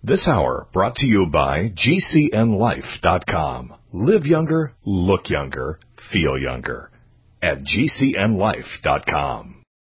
This hour brought to you by GCNLife.com. Live younger, look younger, feel younger at GCNLife.com.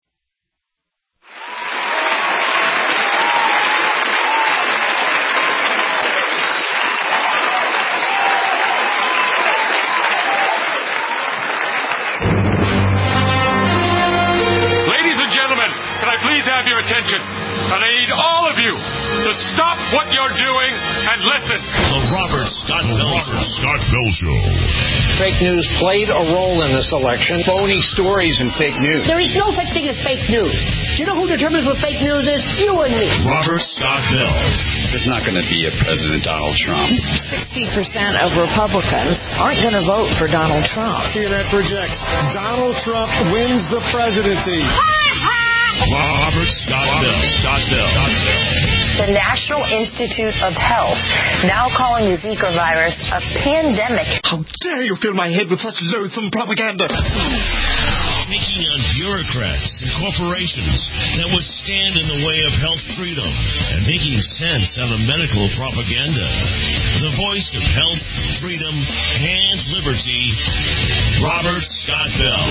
Ladies and gentlemen, can I please have your attention? And I need all of you to stop what you're doing and listen. The Robert Scott Bell Show. Fake news played a role in this election. Phony stories and fake news. There is no such thing as fake news. Do you know who determines what fake news is? You and me. Robert Scott Bell. There's not going to be a President Donald Trump. 60% of Republicans aren't going to vote for Donald Trump. CNN projects Donald Trump wins the presidency. Robert Scott Bell. The National Institute of Health now calling the Zika virus a pandemic. How dare you fill my head with such loathsome propaganda? Taking on bureaucrats and corporations that would stand in the way of health freedom and making sense out of medical propaganda. The voice of health, freedom, and liberty, Robert Scott Bell.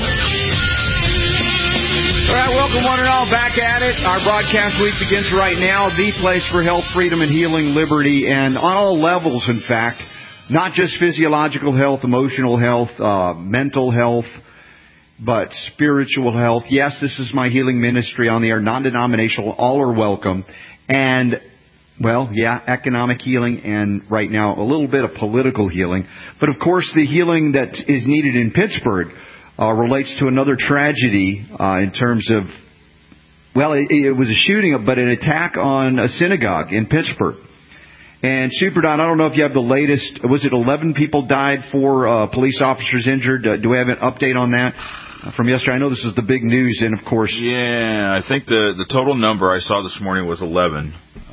All right, welcome one and all back at it. Our broadcast week begins right now. The place for health, freedom, and healing, liberty, and on all levels, in fact, not just physiological health, emotional health, mental health, but spiritual health. Yes, this is my healing ministry on the air, non-denominational. All are welcome. And, well, yeah, economic healing and right now a little bit of political healing. But, of course, the healing that is needed in Pittsburgh relates to another tragedy in terms of, well, it was a shooting, but an attack on a synagogue in Pittsburgh. And Super Don, I don't know if you have the latest. Was it 11 people died, 4 police officers injured? Do we have an update on that from yesterday? I know this is the big news, and of course... Yeah, I think the total number I saw this morning was 11.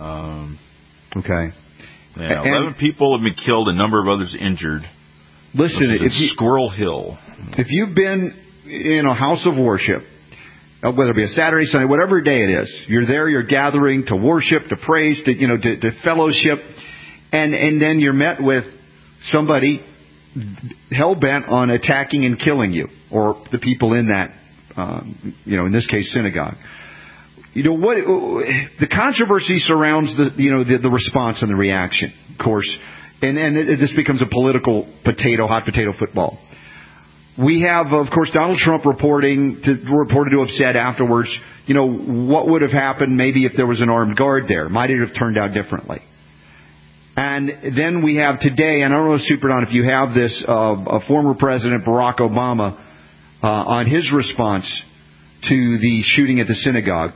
Okay. Yeah, 11 people have been killed, a number of others injured. Listen, if Squirrel Hill. If you've been in a house of worship, whether it be a Saturday, Sunday, whatever day it is, you're there, you're gathering to worship, to praise, to fellowship, and then you're met with somebody hell-bent on attacking and killing you, or the people in that, in this case, synagogue. What the controversy surrounds the response and the reaction, of course. And this becomes a political hot potato football. We have, of course, Donald Trump reported to have said afterwards, what would have happened maybe if there was an armed guard there? Might it have turned out differently? And then we have today, and I don't know, Super Don, if you have this, former President Barack Obama on his response to the shooting at the synagogue.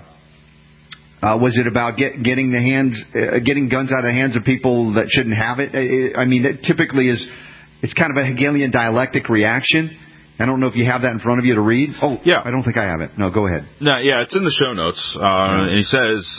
Was it about getting guns out of the hands of people that shouldn't have it? It typically is. It's kind of a Hegelian dialectic reaction. I don't know if you have that in front of you to read. Oh, yeah. I don't think I have it. No, go ahead. No, yeah, it's in the show notes. And he says,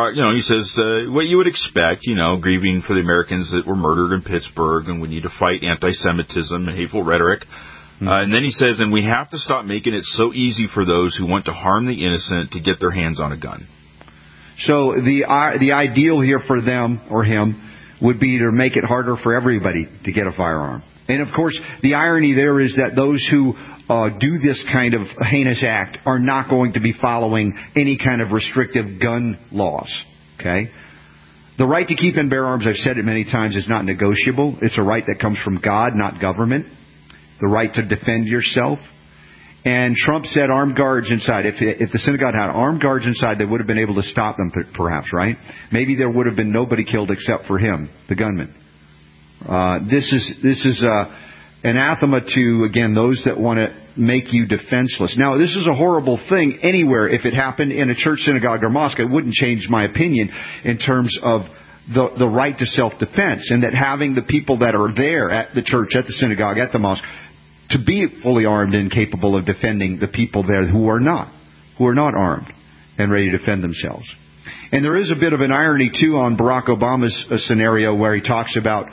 what you would expect, grieving for the Americans that were murdered in Pittsburgh, and we need to fight anti-Semitism and hateful rhetoric. And then he says, and we have to stop making it so easy for those who want to harm the innocent to get their hands on a gun. So the ideal here for them or him would be to make it harder for everybody to get a firearm. And, of course, the irony there is that those who do this kind of heinous act are not going to be following any kind of restrictive gun laws. Okay? The right to keep and bear arms, I've said it many times, is not negotiable. It's a right that comes from God, not government. The right to defend yourself. And Trump said armed guards inside. If the synagogue had armed guards inside, they would have been able to stop them, perhaps, right? Maybe there would have been nobody killed except for him, the gunman. This is anathema to, again, those that want to make you defenseless. Now, this is a horrible thing anywhere. If it happened in a church, synagogue, or mosque, it wouldn't change my opinion in terms of the right to self-defense, and that having the people that are there at the church, at the synagogue, at the mosque, to be fully armed and capable of defending the people there who are not armed and ready to defend themselves. And there is a bit of an irony, too, on Barack Obama's scenario where he talks about,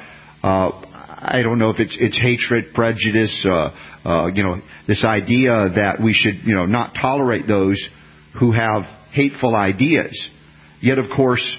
I don't know if it's hatred, prejudice, this idea that we should, not tolerate those who have hateful ideas. Yet, of course,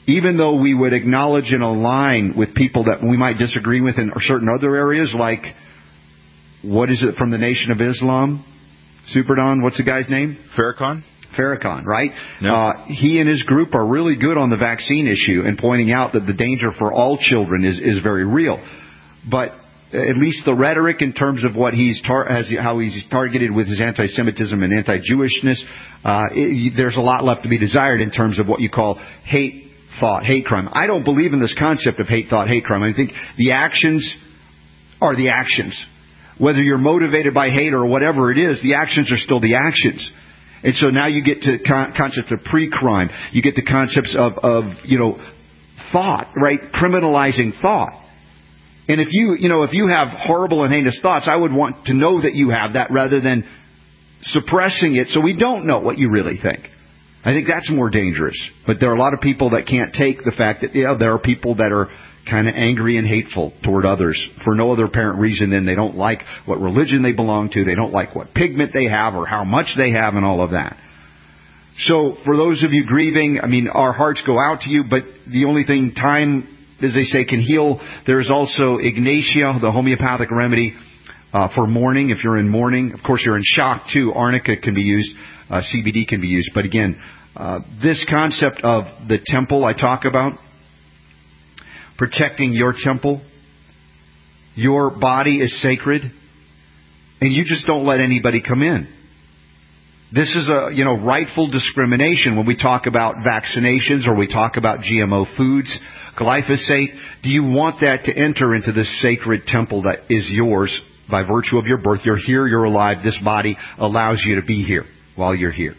even though we would acknowledge and align with people that we might disagree with in certain other areas, like, what is it from the Nation of Islam? Super Don, what's the guy's name? Farrakhan, right? No. He and his group are really good on the vaccine issue and pointing out that the danger for all children is very real. But at least the rhetoric in terms of what how he's targeted with his anti-Semitism and anti-Jewishness, there's a lot left to be desired in terms of what you call hate thought, hate crime. I don't believe in this concept of hate thought, hate crime. I think the actions are the actions. Whether you're motivated by hate or whatever it is, the actions are still the actions. And so now you get to concepts of pre-crime. You get to concepts of thought, right? Criminalizing thought. And if you have horrible and heinous thoughts, I would want to know that you have that rather than suppressing it so we don't know what you really think. I think that's more dangerous. But there are a lot of people that can't take the fact that there are people that are kind of angry and hateful toward others for no other apparent reason than they don't like what religion they belong to, they don't like what pigment they have or how much they have and all of that. So for those of you grieving, our hearts go out to you, but the only thing time, as they say, can heal. There is also Ignatia, the homeopathic remedy for mourning, if you're in mourning. Of course, you're in shock too. Arnica can be used, CBD can be used. But again, this concept of the temple I talk about, protecting your temple. Your body is sacred, and you just don't let anybody come in. This is a rightful discrimination when we talk about vaccinations or we talk about GMO foods, glyphosate. Do you want that to enter into this sacred temple that is yours by virtue of your birth? You're here, you're alive. This body allows you to be here while you're here.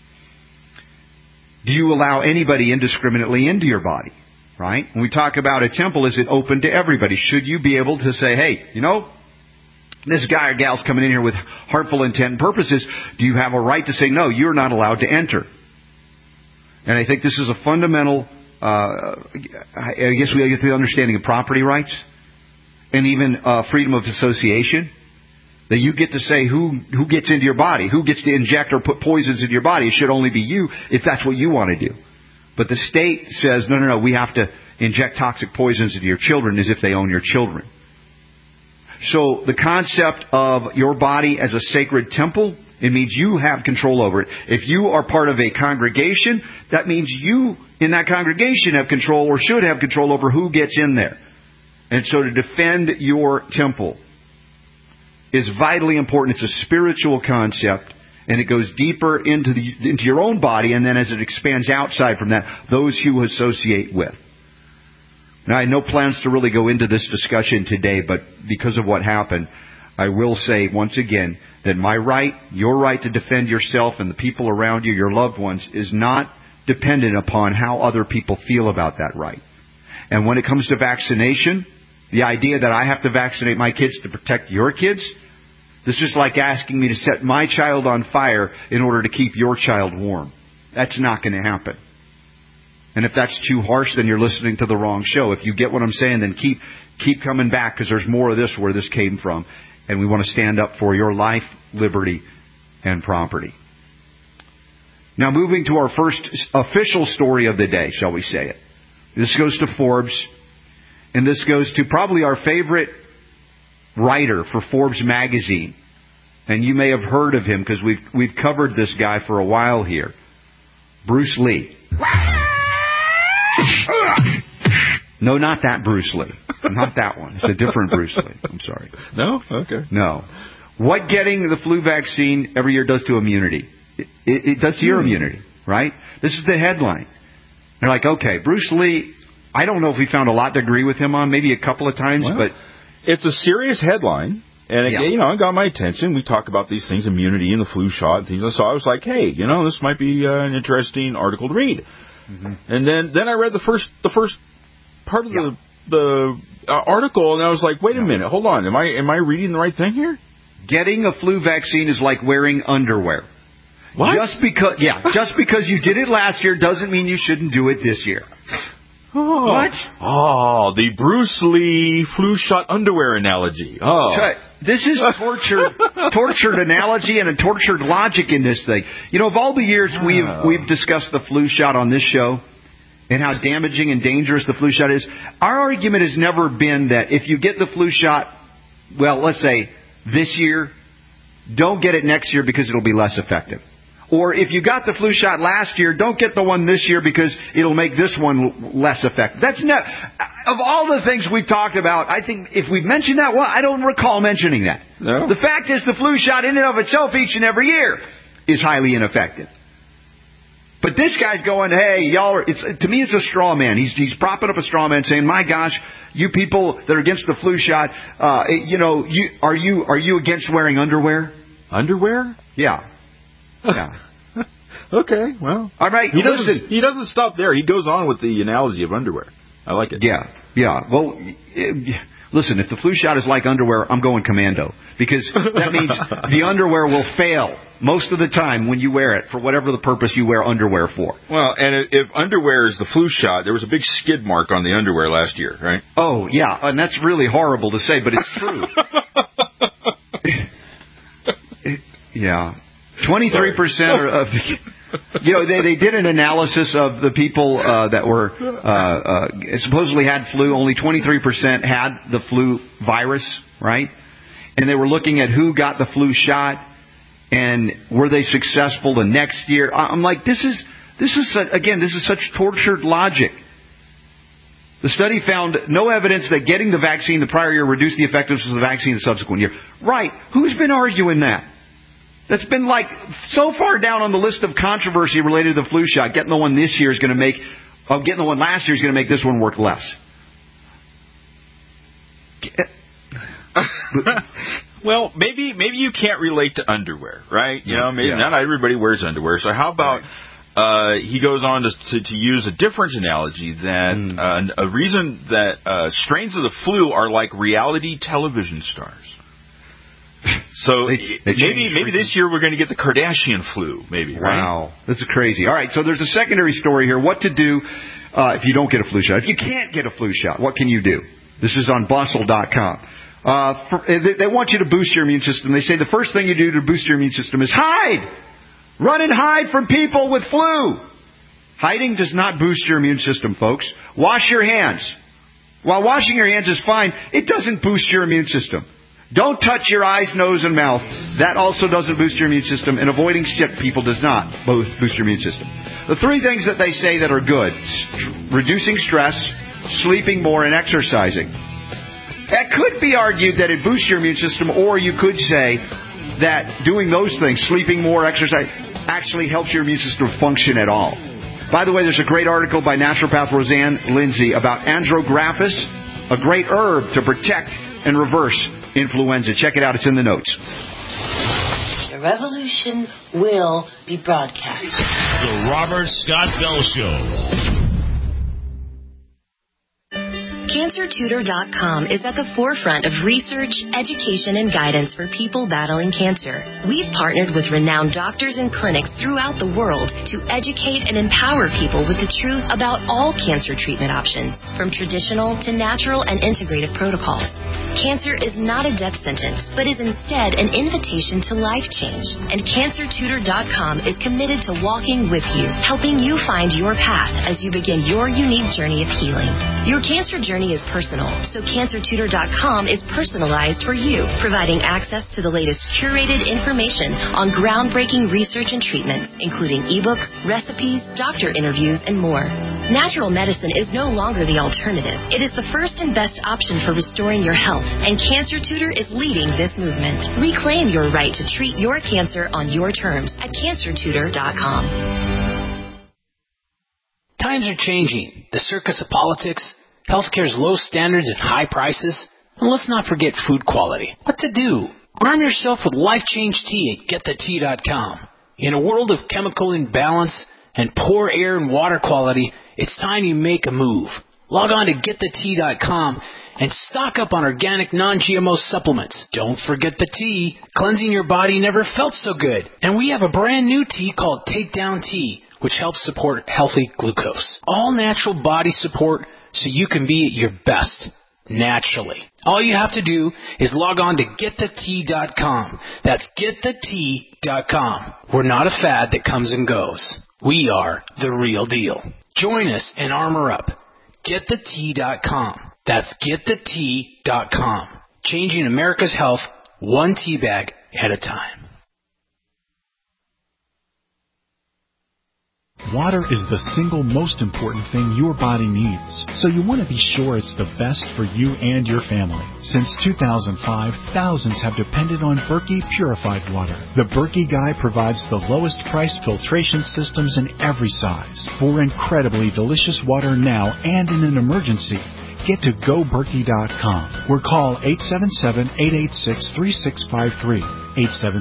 Do you allow anybody indiscriminately into your body? Right? When we talk about a temple, is it open to everybody? Should you be able to say, hey, this guy or gal's coming in here with harmful intent and purposes, do you have a right to say, no, you're not allowed to enter? And I think this is a fundamental, I guess we get the understanding of property rights and even freedom of association. That you get to say who gets into your body, who gets to inject or put poisons into your body. It should only be you if that's what you want to do. But the state says, no, we have to inject toxic poisons into your children as if they own your children. So the concept of your body as a sacred temple, it means you have control over it. If you are part of a congregation, that means you in that congregation have control or should have control over who gets in there. And so to defend your temple is vitally important. It's a spiritual concept. And it goes deeper into your own body, and then as it expands outside from that, those you associate with. Now, I had no plans to really go into this discussion today, but because of what happened, I will say once again that my right, your right to defend yourself and the people around you, your loved ones, is not dependent upon how other people feel about that right. And when it comes to vaccination, the idea that I have to vaccinate my kids to protect your kids, this is like asking me to set my child on fire in order to keep your child warm. That's not going to happen. And if that's too harsh, then you're listening to the wrong show. If you get what I'm saying, then keep coming back, because there's more of this where this came from. And we want to stand up for your life, liberty, and property. Now, moving to our first official story of the day, shall we say it. This goes to Forbes, and this goes to probably our favorite writer for Forbes magazine. And you may have heard of him because we've covered this guy for a while here. Bruce Lee. No, not that Bruce Lee. Not that one. It's a different Bruce Lee. I'm sorry. No? Okay. No. What getting the flu vaccine every year does to immunity. It does to your immunity, right? This is the headline. They're like, okay, Bruce Lee, I don't know if we found a lot to agree with him on, maybe a couple of times, but it's a serious headline, and it got my attention. We talk about these things, immunity and the flu shot and things. So I was like, hey, this might be an interesting article to read. Mm-hmm. And then I read the first part of the article, and I was like, wait a minute, hold on, am I reading the right thing here? Getting a flu vaccine is like wearing underwear. What? Just because you did it last year doesn't mean you shouldn't do it this year. Oh. What? Oh, the Bruce Lee flu shot underwear analogy. Oh. This is tortured analogy and a tortured logic in this thing. Of all the years we've discussed the flu shot on this show, and how damaging and dangerous the flu shot is. Our argument has never been that if you get the flu shot, well, let's say this year, don't get it next year because it'll be less effective. Or if you got the flu shot last year, don't get the one this year because it'll make this one less effective. That's not, of all the things we've talked about, I think if we've mentioned that, well, I don't recall mentioning that. No. The fact is the flu shot in and of itself each and every year is highly ineffective. But this guy's going, hey, y'all are, to me it's a straw man. He's propping up a straw man saying, my gosh, you people that are against the flu shot, are you against wearing underwear? Underwear? Yeah. Yeah. Okay, well. All right, he doesn't stop there. He goes on with the analogy of underwear. I like it. Yeah. Well, listen, if the flu shot is like underwear, I'm going commando. Because that means the underwear will fail most of the time when you wear it for whatever the purpose you wear underwear for. Well, and if underwear is the flu shot, there was a big skid mark on the underwear last year, right? Oh, yeah, and that's really horrible to say, but it's true. Yeah. 23% of the... they did an analysis of the people that were supposedly had flu. Only 23% had the flu virus, right? And they were looking at who got the flu shot and were they successful the next year. I'm like, this is such tortured logic. The study found no evidence that getting the vaccine the prior year reduced the effectiveness of the vaccine the subsequent year. Right? Who's been arguing that? That's been so far down on the list of controversy related to the flu shot. Getting the one this year is going to make, getting the one last year is going to make this one work less. Well, maybe you can't relate to underwear, right? Maybe not everybody wears underwear. So how about he goes on to use a different analogy that a reason that strains of the flu are like reality television stars. So maybe this year we're going to get the Kardashian flu, maybe, right? Wow. This is crazy. All right, so there's a secondary story here. What to do if you don't get a flu shot. If you can't get a flu shot, what can you do? This is on bustle.com. They want you to boost your immune system. They say the first thing you do to boost your immune system is hide. Run and hide from people with flu. Hiding does not boost your immune system, folks. Wash your hands. While washing your hands is fine, it doesn't boost your immune system. Don't touch your eyes, nose, and mouth. That also doesn't boost your immune system. And avoiding sick people does not boost your immune system. The three things that they say that are good: reducing stress, sleeping more, and exercising. That could be argued that it boosts your immune system, or you could say that doing those things, sleeping more, exercise, actually helps your immune system function at all. By the way, there's a great article by naturopath Roseanne Lindsay about andrographis, a great herb to protect and reverse influenza. Check it out. It's in the notes. The revolution will be broadcast. The Robert Scott Bell Show. CancerTutor.com is at the forefront of research, education, and guidance for people battling cancer. We've partnered with renowned doctors and clinics throughout the world to educate and empower people with the truth about all cancer treatment options, from traditional to natural and integrative protocols. Cancer is not a death sentence, but is instead an invitation to life change. And CancerTutor.com is committed to walking with you, helping you find your path as you begin your unique journey of healing. Your cancer journey is personal, so CancerTutor.com is personalized for you, providing access to the latest curated information on groundbreaking research and treatments, including ebooks, recipes, doctor interviews, and more. Natural medicine is no longer the alternative. It is the first and best option for restoring your health, and Cancer Tutor is leading this movement. Reclaim your right to treat your cancer on your terms at CancerTutor.com. Times are changing. The circus of politics, healthcare's low standards and high prices, and let's not forget food quality. What to do? Arm yourself with Life Change Tea at GetTheTea.com. In a world of chemical imbalance and poor air and water quality, it's time you make a move. Log on to GetTheTea.com and stock up on organic non-GMO supplements. Don't forget the tea. Cleansing your body never felt so good. And we have a brand new tea called Takedown Tea, which helps support healthy glucose. All natural body support so you can be at your best, naturally. All you have to do is log on to GetTheTea.com. That's GetTheTea.com. We're not a fad that comes and goes. We are the real deal. Join us and armor up. GetTheT.com. That's GetTheT.com. Changing America's health one tea bag at a time. Water is the single most important thing your body needs, so you want to be sure it's the best for you and your family. Since 2005, thousands have depended on Berkey purified water. The Berkey Guy provides the lowest priced filtration systems in every size. For incredibly delicious water now and in an emergency, get to GoBerkey.com or call 877-886-3653.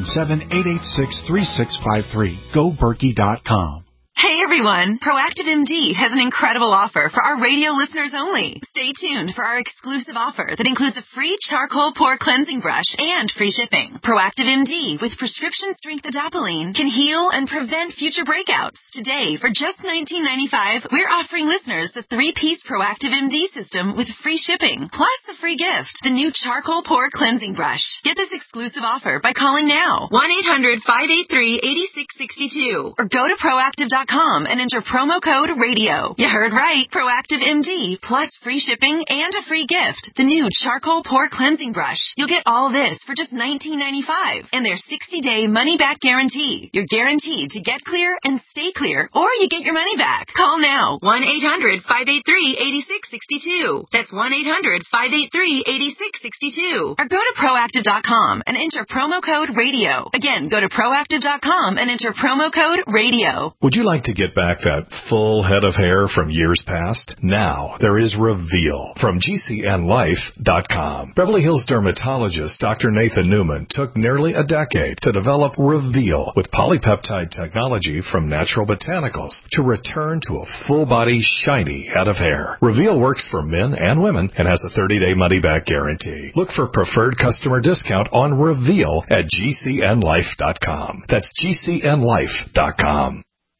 877-886-3653. GoBerkey.com. Hey everyone, Proactive MD has an incredible offer for our radio listeners only. Stay tuned for our exclusive offer that includes a free charcoal pore cleansing brush and free shipping. Proactive MD with prescription strength adapalene can heal and prevent future breakouts. Today, for just $19.95, we're offering listeners the 3-piece Proactive MD system with free shipping, plus a free gift, the new charcoal pore cleansing brush. Get this exclusive offer by calling now, 1-800-583-8662, or go to Proactive.com and enter promo code RADIO. You heard right. Proactive MD plus free shipping and a free gift. The new charcoal pore cleansing brush. You'll get all this for just $19.95 and their 60-day money-back guarantee. You're guaranteed to get clear and stay clear, or you get your money back. Call now. 1-800-583-8662. That's 1-800-583-8662. Or go to Proactive.com and enter promo code RADIO. Again, go to Proactive.com and enter promo code RADIO. Would you like to get back that full head of hair from years past? Now there is Reveal from GCNLife.com. Beverly Hills dermatologist Dr. Nathan Newman took nearly a decade to develop Reveal with polypeptide technology from Natural Botanicals to return to a full-body, shiny head of hair. Reveal works for men and women and has a 30-day money-back guarantee. Look for preferred customer discount on Reveal at GCNLife.com. That's GCNLife.com.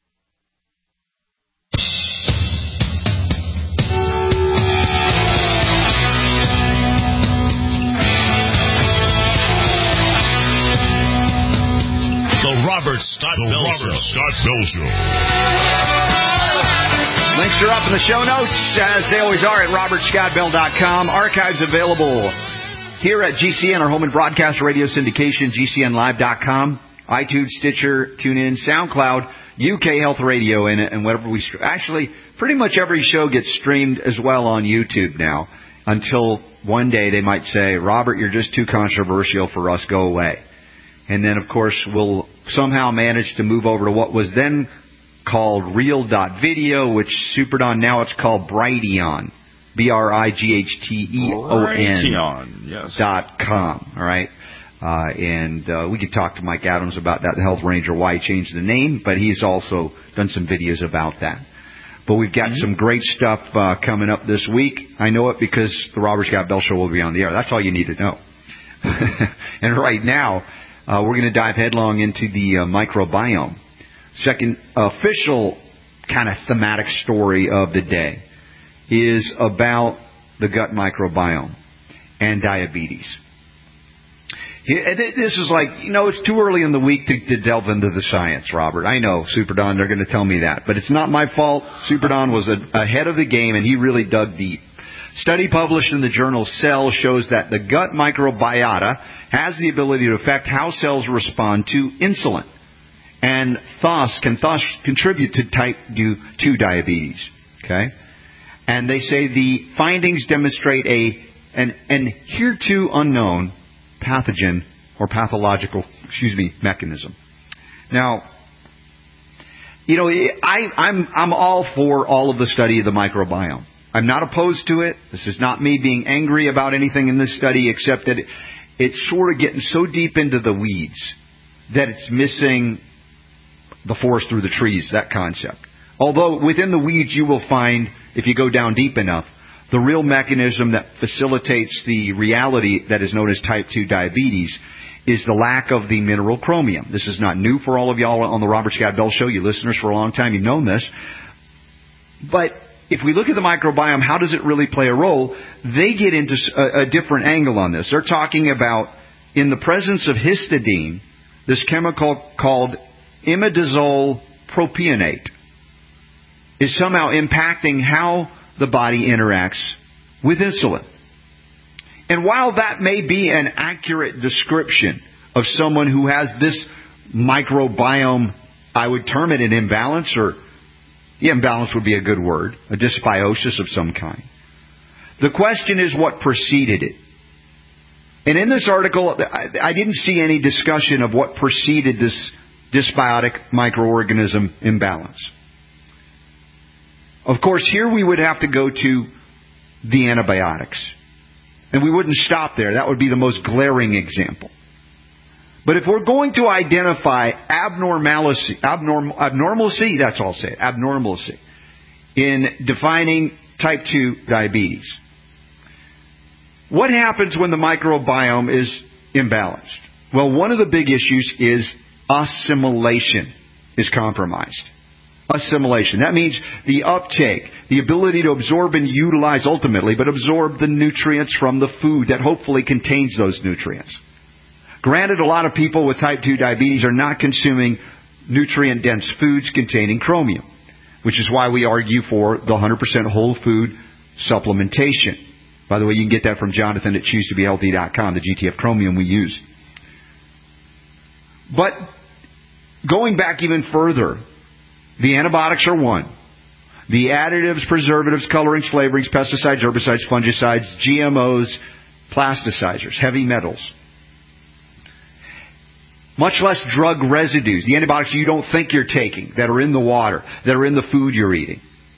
Robert Scott Bell Show. Links are up in the show notes, as they always are, at robertscottbell.com. Archives available here at GCN, our home and broadcast radio syndication, GCNlive.com, iTunes, Stitcher, TuneIn, SoundCloud, UK Health Radio, and whatever we... Actually, pretty much every show gets streamed as well on YouTube now, until one day they might say, Robert, you're just too controversial for us, go away. And then, of course, we'll somehow manage to move over to what was then called Real.video, which Superdon, now it's called Brighteon. BRIGHTEON. Yes. .com. All right. And we could talk to Mike Adams about that, the Health Ranger, why he changed the name, but he's also done some videos about that. But we've got some great stuff coming up this week. I know it because the Robert Scott Bell Show will be on the air. That's all you need to know. And right now, we're going to dive headlong into the microbiome. Second official kind of thematic story of the day is about the gut microbiome and diabetes. This is like, it's too early in the week to delve into the science, Robert. I know, Superdon, they're going to tell me that. But it's not my fault. Superdon was ahead of the game, and he really dug deep. Study published in the journal Cell shows that the gut microbiota has the ability to affect how cells respond to insulin, and can contribute to type 2 diabetes. Okay, and they say the findings demonstrate an hereto unknown pathogen or pathological mechanism. Now, I'm all for all of the study of the microbiome. I'm not opposed to it. This is not me being angry about anything in this study, except that it's sort of getting so deep into the weeds that it's missing the forest through the trees, that concept. Although within the weeds you will find, if you go down deep enough, the real mechanism that facilitates the reality that is known as type 2 diabetes is the lack of the mineral chromium. This is not new for all of y'all on the Robert Scott Bell Show. You listeners for a long time, you've known this. But if we look at the microbiome, how does it really play a role? They get into a different angle on this. They're talking about, in the presence of histidine, this chemical called imidazole propionate is somehow impacting how the body interacts with insulin. And while that may be an accurate description of someone who has this microbiome, I would term it an imbalance, or imbalance would be a good word, a dysbiosis of some kind. The question is what preceded it. And in this article, I didn't see any discussion of what preceded this dysbiotic microorganism imbalance. Of course, here we would have to go to the antibiotics. And we wouldn't stop there. That would be the most glaring example. But if we're going to identify abnormality, that's all I'll say, abnormality, in defining type 2 diabetes, what happens when the microbiome is imbalanced? Well, one of the big issues is assimilation is compromised. Assimilation. That means the uptake, the ability to absorb and utilize ultimately, but absorb the nutrients from the food that hopefully contains those nutrients. Granted, a lot of people with type 2 diabetes are not consuming nutrient-dense foods containing chromium, which is why we argue for the 100% whole food supplementation. By the way, you can get that from Jonathan at ChooseToBeHealthy.com, the GTF chromium we use. But going back even further, the antibiotics are one. The additives, preservatives, colorings, flavorings, pesticides, herbicides, fungicides, GMOs, plasticizers, heavy metals. Much less drug residues, the antibiotics you don't think you're taking, that are in the water, that are in the food you're eating.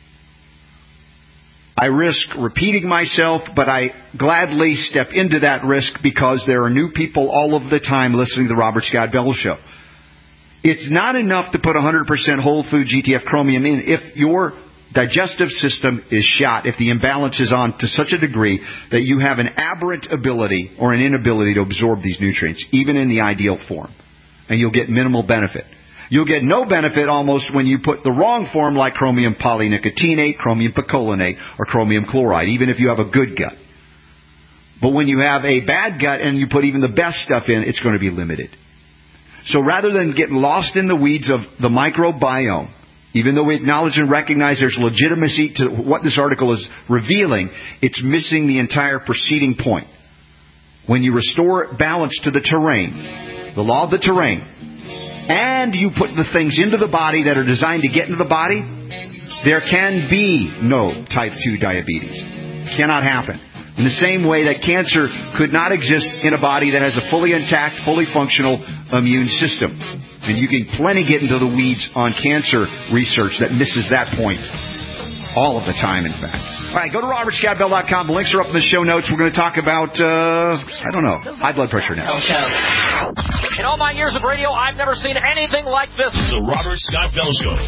I risk repeating myself, but I gladly step into that risk because there are new people all of the time listening to the Robert Scott Bell Show. It's not enough to put 100% whole food GTF chromium in if your digestive system is shot, if the imbalance is on to such a degree that you have an aberrant ability or an inability to absorb these nutrients, even in the ideal form. And you'll get minimal benefit. You'll get no benefit almost when you put the wrong form like chromium polynicotinate, chromium picolinate, or chromium chloride, even if you have a good gut. But when you have a bad gut and you put even the best stuff in, it's going to be limited. So rather than get lost in the weeds of the microbiome, even though we acknowledge and recognize there's legitimacy to what this article is revealing, it's missing the entire preceding point. When you restore balance to the terrain, the law of the terrain, and you put the things into the body that are designed to get into the body, there can be no type 2 diabetes. Cannot happen. In the same way that cancer could not exist in a body that has a fully intact, fully functional immune system. And you can plenty get into the weeds on cancer research that misses that point all of the time, in fact. All right, go to robertscottbell.com. The links are up in the show notes. We're going to talk about, high blood pressure now. In all my years of radio, I've never seen anything like this. The Robert Scott Bell Show.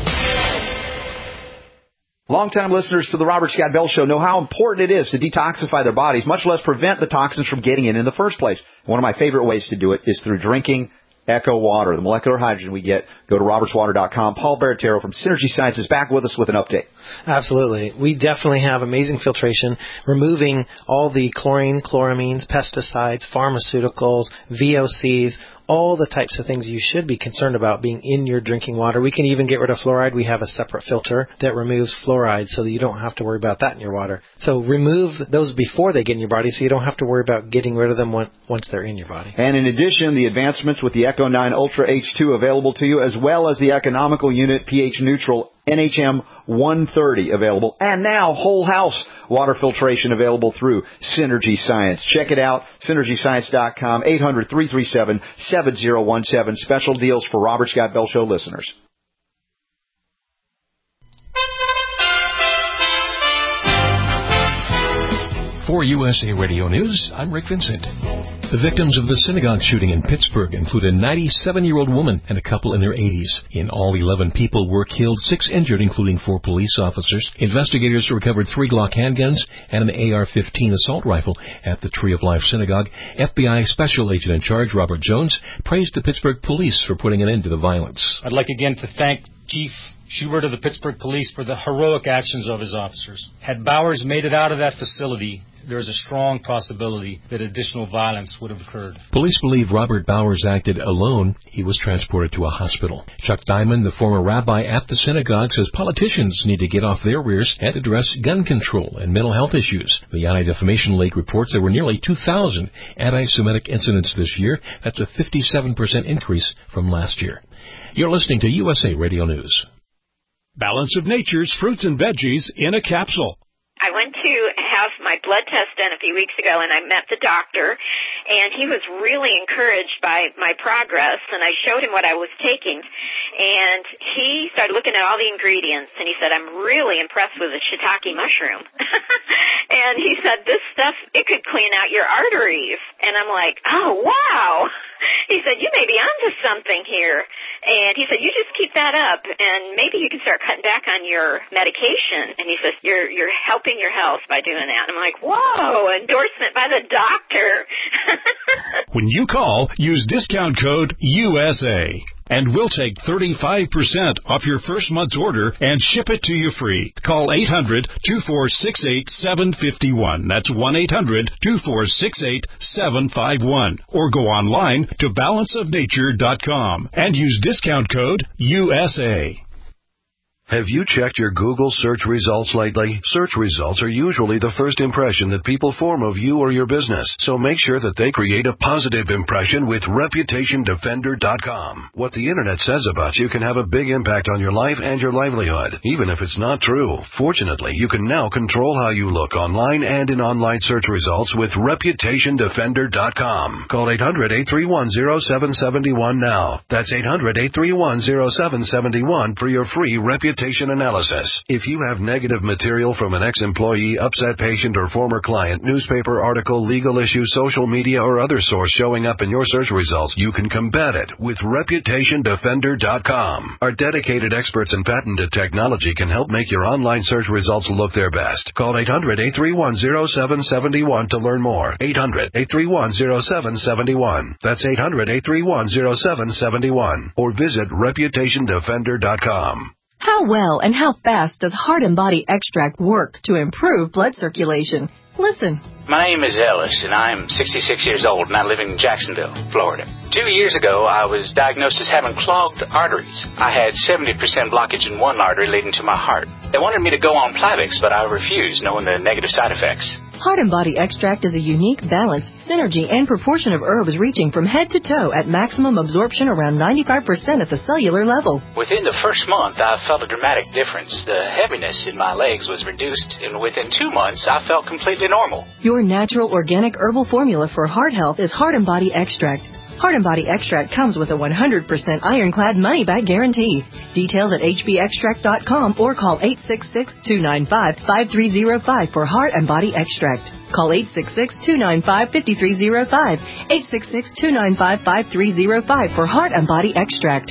Longtime listeners to the Robert Scott Bell Show know how important it is to detoxify their bodies, much less prevent the toxins from getting in the first place. One of my favorite ways to do it is through drinking Echo Water, the molecular hydrogen we get. Go to robertswater.com. Paul Baratero from Synergy Sciences back with us with an update. Absolutely. We definitely have amazing filtration, removing all the chlorine, chloramines, pesticides, pharmaceuticals, VOCs, all the types of things you should be concerned about being in your drinking water. We can even get rid of fluoride. We have a separate filter that removes fluoride so that you don't have to worry about that in your water. So remove those before they get in your body so you don't have to worry about getting rid of them once they're in your body. And in addition, the advancements with the Echo 9 Ultra H2 available to you, as well as the economical unit pH neutral NHM 130 available, and now whole house water filtration available through Synergy Science. Check it out, synergyscience.com, 800-337-7017. Special deals for Robert Scott Bell Show listeners. For USA Radio News, I'm Rick Vincent. The victims of the synagogue shooting in Pittsburgh include a 97-year-old woman and a couple in their 80s. In all, 11 people were killed, 6 injured, including 4 police officers. Investigators recovered 3 Glock handguns and an AR-15 assault rifle at the Tree of Life Synagogue. FBI Special Agent in Charge Robert Jones praised the Pittsburgh police for putting an end to the violence. I'd like again to thank Chief Schubert of the Pittsburgh Police for the heroic actions of his officers. Had Bowers made it out of that facility, there is a strong possibility that additional violence would have occurred. Police believe Robert Bowers acted alone. He was transported to a hospital. Chuck Diamond, the former rabbi at the synagogue, says politicians need to get off their rears and address gun control and mental health issues. The Anti-Defamation League reports there were nearly 2,000 anti-Semitic incidents this year. That's a 57% increase from last year. You're listening to USA Radio News. Balance of Nature's fruits and veggies in a capsule. I went to have my blood test done a few weeks ago, and I met the doctor, and he was really encouraged by my progress, and I showed him what I was taking, and he started looking at all the ingredients, and he said, I'm really impressed with the shiitake mushroom. And he said, this stuff, it could clean out your arteries. And I'm like, oh, wow. He said, you may be onto something here. And he said, you just keep that up, and maybe you can start cutting back on your medication. And he says, you're helping your health by doing that. And I'm like, whoa, endorsement by the doctor. When you call, use discount code USA. And we'll take 35% off your first month's order and ship it to you free. Call 800-246-8751. That's 1-800-246-8751. Or go online to balanceofnature.com and use discount code USA. Have you checked your Google search results lately? Search results are usually the first impression that people form of you or your business, so make sure that they create a positive impression with ReputationDefender.com. What the Internet says about you can have a big impact on your life and your livelihood, even if it's not true. Fortunately, you can now control how you look online and in online search results with ReputationDefender.com. Call 800-831-0771 now. That's 800-831-0771 for your free reputation analysis. If you have negative material from an ex-employee, upset patient, or former client, newspaper article, legal issue, social media, or other source showing up in your search results, you can combat it with ReputationDefender.com. Our dedicated experts in patented technology can help make your online search results look their best. Call 800-831-0771 to learn more. 800-831-0771. That's 800-831-0771. Or visit ReputationDefender.com. How well and how fast does Heart and Body Extract work to improve blood circulation? Listen. My name is Ellis, and I'm 66 years old, and I live in Jacksonville, Florida. 2 years ago, I was diagnosed as having clogged arteries. I had 70% blockage in one artery leading to my heart. They wanted me to go on Plavix, but I refused, knowing the negative side effects. Heart and Body Extract is a unique balance, synergy, and proportion of herbs reaching from head to toe at maximum absorption around 95% at the cellular level. Within the first month, I felt a dramatic difference. The heaviness in my legs was reduced, and within 2 months, I felt completely normal. Your natural organic herbal formula for heart health is Heart and Body Extract. Heart and Body Extract comes with a 100% ironclad money-back guarantee. Details at hbextract.com or call 866-295-5305 for Heart and Body Extract. Call 866-295-5305. 866-295-5305 for Heart and Body Extract.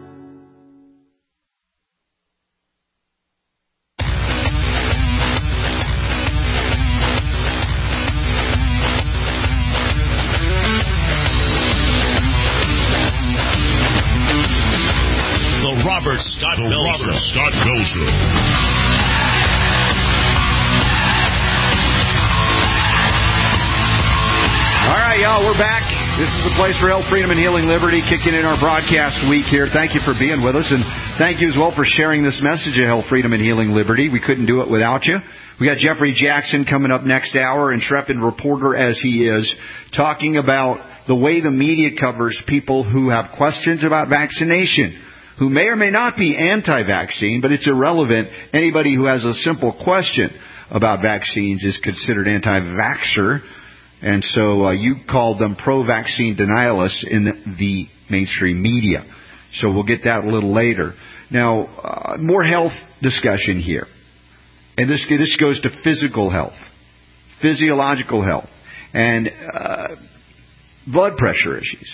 Robert Scott Bell Show. All right, y'all, we're back. This is the place for health, freedom, and healing liberty, kicking in our broadcast week here. Thank you for being with us, and thank you as well for sharing this message of health, freedom, and healing liberty. We couldn't do it without you. We got Jeffrey Jackson coming up next hour, intrepid reporter as he is, talking about the way the media covers people who have questions about vaccination, who may or may not be anti-vaccine, but it's irrelevant. Anybody who has a simple question about vaccines is considered anti-vaxxer. And so you called them pro-vaccine denialists in the mainstream media. So we'll get that a little later. Now, more health discussion here. And this goes to physical health, physiological health, and blood pressure issues.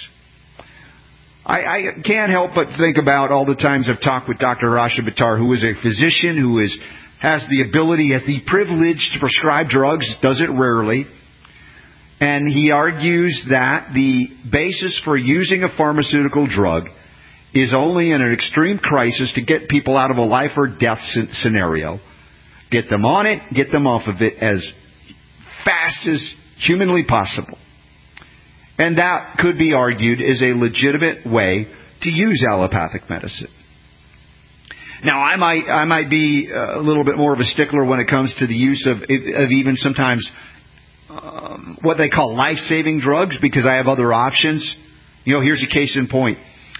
I can't help but think about all the times I've talked with Dr. Rasha Buttar, who is a physician who has the ability, has the privilege to prescribe drugs, does it rarely. And he argues that the basis for using a pharmaceutical drug is only in an extreme crisis to get people out of a life or death scenario. Get them on it, get them off of it as fast as humanly possible. And that could be argued as a legitimate way to use allopathic medicine. Now, I might be a little bit more of a stickler when it comes to the use of even sometimes what they call life-saving drugs, because I have other options. Here's a case in point.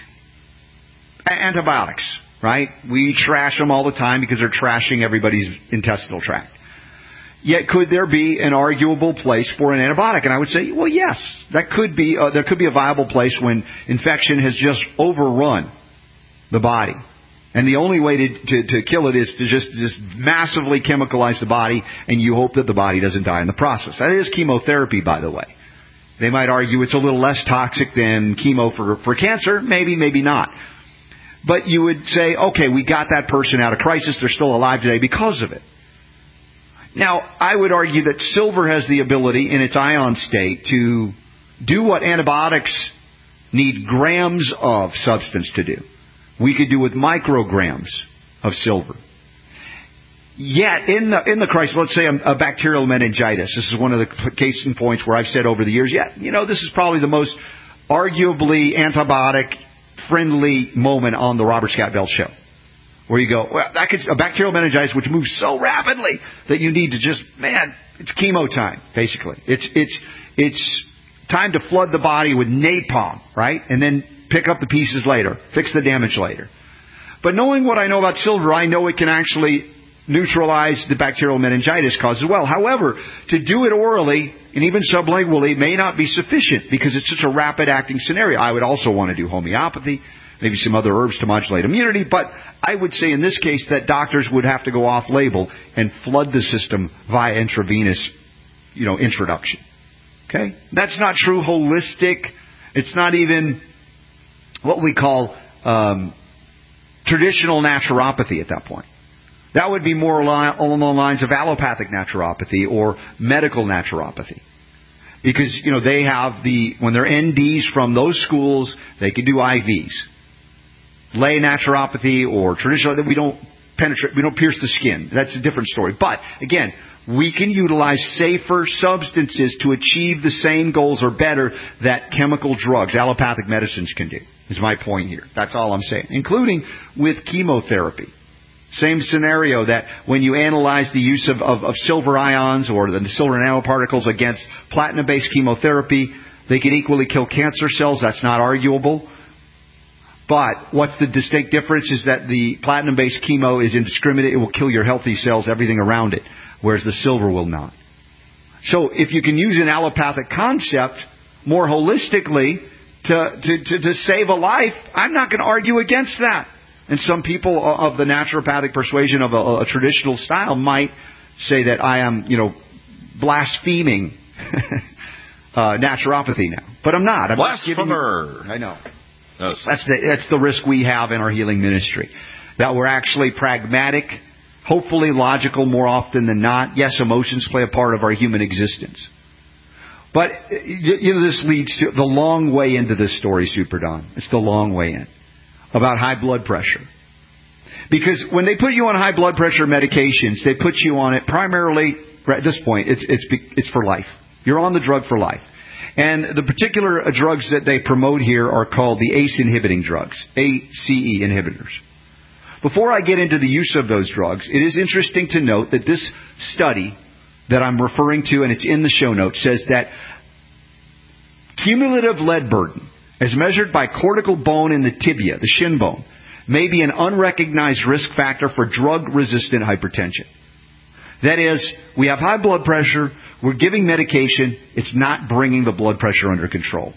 Antibiotics, right? We trash them all the time because they're trashing everybody's intestinal tract. Yet, could there be an arguable place for an antibiotic? And I would say, well, yes, that could be. There could be a viable place when infection has just overrun the body, and the only way to kill it is to just massively chemicalize the body, and you hope that the body doesn't die in the process. That is chemotherapy, by the way. They might argue it's a little less toxic than chemo for cancer. Maybe, maybe not. But you would say, okay, we got that person out of crisis. They're still alive today because of it. Now, I would argue that silver has the ability in its ion state to do what antibiotics need grams of substance to do. We could do with micrograms of silver. Yet, in the crisis, let's say a bacterial meningitis. This is one of the case in points where I've said over the years, this is probably the most arguably antibiotic-friendly moment on the Robert Scott Bell Show. Where you go, well, a bacterial meningitis which moves so rapidly that you need to it's chemo time, basically. It's time to flood the body with napalm, right? And then pick up the pieces later, fix the damage later. But knowing what I know about silver, I know it can actually neutralize the bacterial meningitis cause as well. However, to do it orally and even sublingually may not be sufficient because it's such a rapid-acting scenario. I would also want to do homeopathy, maybe some other herbs to modulate immunity, but I would say in this case that doctors would have to go off-label and flood the system via intravenous, introduction. Okay? That's not true holistic. It's not even what we call traditional naturopathy at that point. That would be more along the lines of allopathic naturopathy or medical naturopathy. Because, they have when they're NDs from those schools, they can do IVs. Lay naturopathy or traditional, we don't penetrate, we don't pierce the skin. That's a different story. But, again, we can utilize safer substances to achieve the same goals or better that chemical drugs, allopathic medicines can do, is my point here. That's all I'm saying. Including with chemotherapy. Same scenario that when you analyze the use of silver ions or the silver nanoparticles against platinum-based chemotherapy, they can equally kill cancer cells. That's not arguable. But what's the distinct difference is that the platinum-based chemo is indiscriminate. It will kill your healthy cells, everything around it, whereas the silver will not. So if you can use an allopathic concept more holistically to save a life, I'm not going to argue against that. And some people of the naturopathic persuasion of a traditional style might say that I am, blaspheming naturopathy now. But I'm not. I'm blasphemer. I know. That's the risk we have in our healing ministry. That we're actually pragmatic, hopefully logical more often than not. Yes, emotions play a part of our human existence. But this leads to the long way into this story, Super Don. It's the long way in. About high blood pressure. Because when they put you on high blood pressure medications, they put you on it primarily, at this point, it's for life. You're on the drug for life. And the particular drugs that they promote here are called the ACE inhibiting drugs, ACE inhibitors. Before I get into the use of those drugs, it is interesting to note that this study that I'm referring to, and it's in the show notes, says that cumulative lead burden, as measured by cortical bone in the tibia, the shin bone, may be an unrecognized risk factor for drug-resistant hypertension. That is, we have high blood pressure, we're giving medication, it's not bringing the blood pressure under control.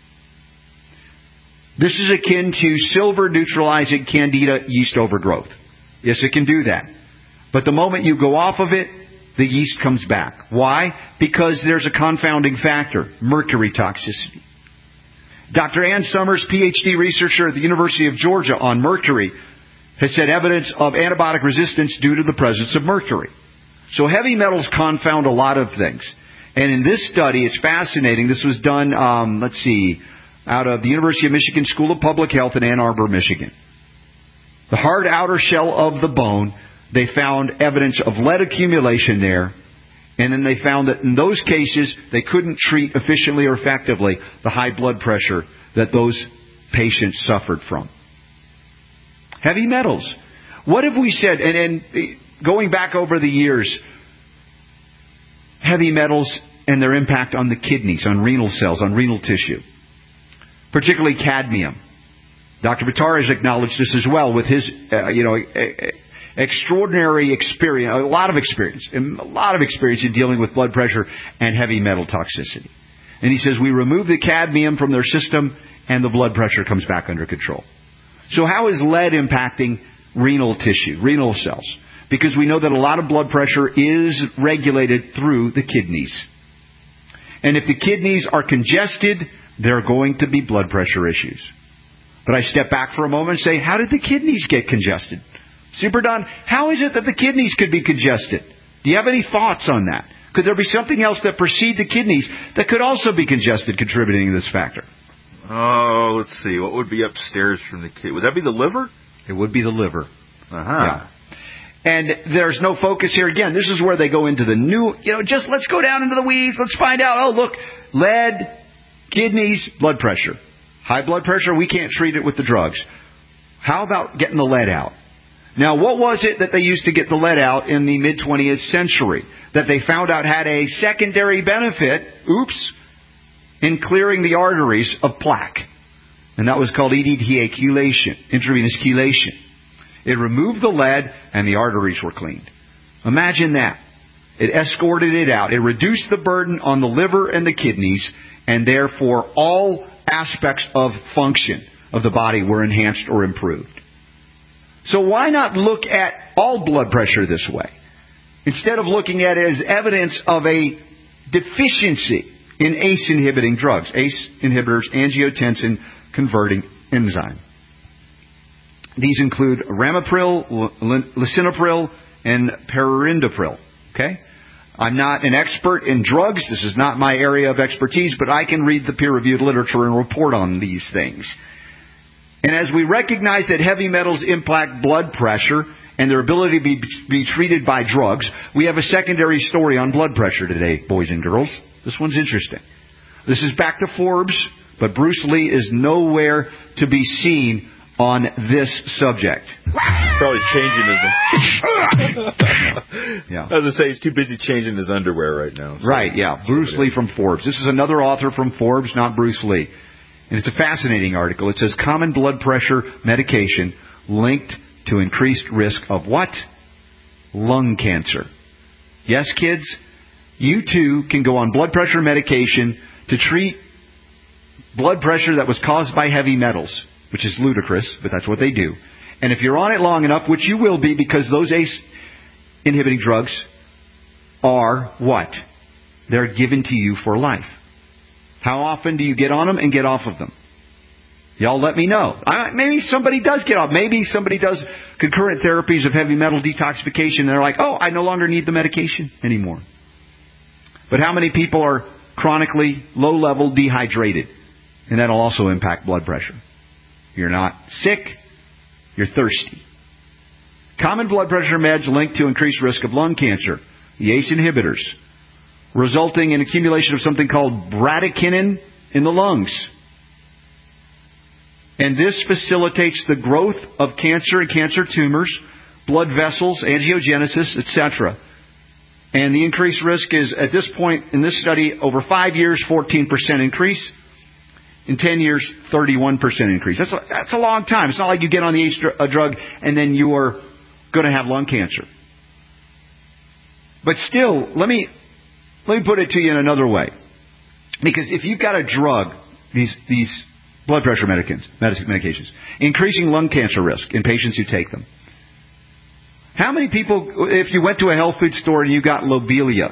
This is akin to silver neutralizing candida yeast overgrowth. Yes, it can do that. But the moment you go off of it, the yeast comes back. Why? Because there's a confounding factor, mercury toxicity. Dr. Ann Summers, PhD researcher at the University of Georgia on mercury, has said evidence of antibiotic resistance due to the presence of mercury. So heavy metals confound a lot of things. And in this study, it's fascinating. This was done, out of the University of Michigan School of Public Health in Ann Arbor, Michigan. The hard outer shell of the bone, they found evidence of lead accumulation there And then they found that in those cases, they couldn't treat efficiently or effectively the high blood pressure that those patients suffered from. Heavy metals. What have we said? And going back over the years, heavy metals and their impact on the kidneys, on renal cells, on renal tissue. Particularly cadmium. Dr. Buttar has acknowledged this as well with his, extraordinary experience, a lot of experience in dealing with blood pressure and heavy metal toxicity. And he says we remove the cadmium from their system and the blood pressure comes back under control. So how is lead impacting renal tissue, renal cells? Because we know that a lot of blood pressure is regulated through the kidneys. And if the kidneys are congested, there are going to be blood pressure issues. But I step back for a moment and say, how did the kidneys get congested? Super Don, how is it that the kidneys could be congested? Do you have any thoughts on that? Could there be something else that precede the kidneys that could also be congested, contributing to this factor? Oh, let's see. What would be upstairs from the kidney? Would that be the liver? It would be the liver. Yeah. And there's no focus here. Again, this is where they go into the new, just let's go down into the weeds. Let's find out. Oh, look, lead, kidneys, blood pressure. High blood pressure, we can't treat it with the drugs. How about getting the lead out? Now, what was it that they used to get the lead out in the mid-20th century that they found out had a secondary benefit, in clearing the arteries of plaque? And that was called EDTA chelation, intravenous chelation. It removed the lead and the arteries were cleaned. Imagine that. It escorted it out. It reduced the burden on the liver and the kidneys, and therefore all aspects of function of the body were enhanced or improved. So why not look at all blood pressure this way? Instead of looking at it as evidence of a deficiency in ACE-inhibiting drugs. ACE inhibitors, angiotensin converting enzyme. These include ramipril, lisinopril, and perindopril. Okay? I'm not an expert in drugs. This is not my area of expertise, but I can read the peer-reviewed literature and report on these things. And as we recognize that heavy metals impact blood pressure and their ability to be treated by drugs, we have a secondary story on blood pressure today, boys and girls. This one's interesting. This is back to Forbes, but Bruce Lee is nowhere to be seen on this subject. Probably changing his... Yeah. As I say, he's too busy changing his underwear right now. So. Right, yeah. Bruce Lee from Forbes. This is another author from Forbes, not Bruce Lee. And it's a fascinating article. It says common blood pressure medication linked to increased risk of what? Lung cancer. Yes, kids, you too can go on blood pressure medication to treat blood pressure that was caused by heavy metals, which is ludicrous, but that's what they do. And if you're on it long enough, which you will be because those ACE-inhibiting drugs are what? They're given to you for life. How often do you get on them and get off of them? Y'all let me know. Maybe somebody does get off. Maybe somebody does concurrent therapies of heavy metal detoxification and they're like, oh, I no longer need the medication anymore. But how many people are chronically low-level dehydrated? And that'll also impact blood pressure. You're not sick, you're thirsty. Common blood pressure meds linked to increased risk of lung cancer, the ACE inhibitors, resulting in accumulation of something called bradykinin in the lungs. And this facilitates the growth of cancer and cancer tumors, blood vessels, angiogenesis, etc. And the increased risk is, at this point in this study, over 5 years, 14% increase. In 10 years, 31% increase. That's a long time. It's not like you get on the ACE drug and then you are going to have lung cancer. But still, let me put it to you in another way. Because if you've got a drug, these blood pressure medications, increasing lung cancer risk in patients who take them. How many people, if you went to a health food store and you got Lobelia,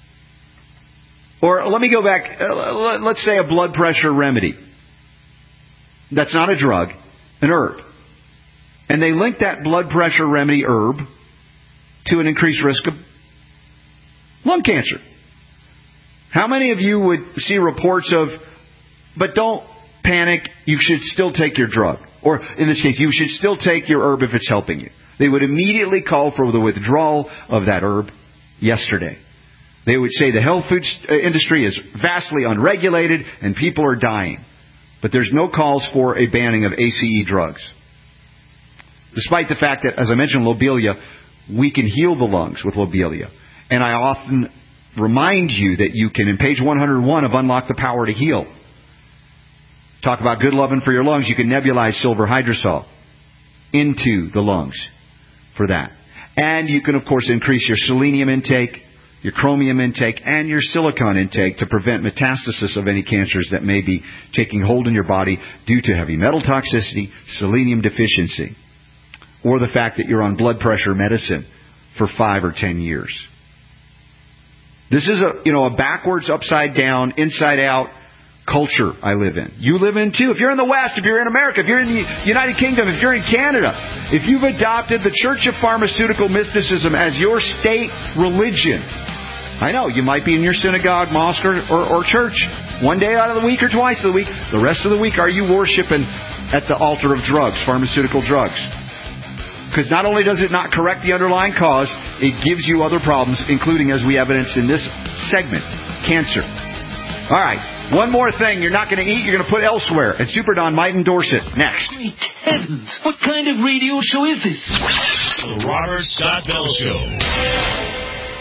or let me go back, let's say a blood pressure remedy. That's not a drug, an herb. And they link that blood pressure remedy herb to an increased risk of lung cancer. How many of you would see reports of, but don't panic, you should still take your drug? Or in this case, you should still take your herb if it's helping you. They would immediately call for the withdrawal of that herb yesterday. They would say the health food industry is vastly unregulated and people are dying. But there's no calls for a banning of ACE drugs. Despite the fact that, as I mentioned, lobelia, we can heal the lungs with lobelia. And I often remind you that you can, in page 101 of Unlock the Power to Heal, talk about good loving for your lungs. You can nebulize silver hydrosol into the lungs for that. And you can, of course, increase your selenium intake, your chromium intake, and your silicon intake to prevent metastasis of any cancers that may be taking hold in your body due to heavy metal toxicity, selenium deficiency, or the fact that you're on blood pressure medicine for 5 or 10 years. This is a backwards, upside down, inside out culture I live in. You live in too. If you're in the West, if you're in America, if you're in the United Kingdom, if you're in Canada, if you've adopted the Church of Pharmaceutical Mysticism as your state religion, I know you might be in your synagogue, mosque, or church one day out of the week or twice a week. The rest of the week, are you worshiping at the altar of drugs, pharmaceutical drugs? Because not only does it not correct the underlying cause, it gives you other problems, including, as we evidenced in this segment, cancer. All right, one more thing you're not going to eat, you're going to put elsewhere, and Super Don might endorse it. Next. Great heavens! What kind of radio show is this? The Robert Scott Bell Show.